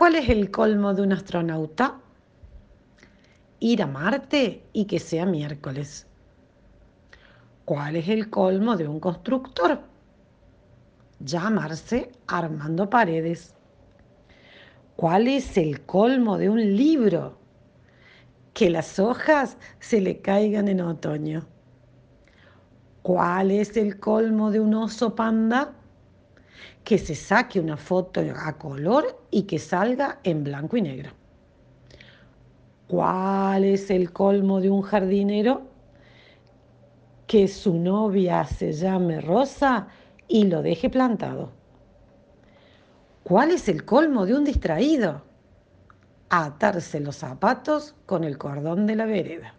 ¿Cuál es el colmo de un astronauta? Ir a Marte y que sea miércoles. ¿Cuál es el colmo de un constructor? Llamarse Armando Paredes. ¿Cuál es el colmo de un libro? Que las hojas se le caigan en otoño. ¿Cuál es el colmo de un oso panda? Que se saque una foto a color y que salga en blanco y negro. ¿Cuál es el colmo de un jardinero? Que su novia se llame Rosa y lo deje plantado. ¿Cuál es el colmo de un distraído? Atarse los zapatos con el cordón de la vereda.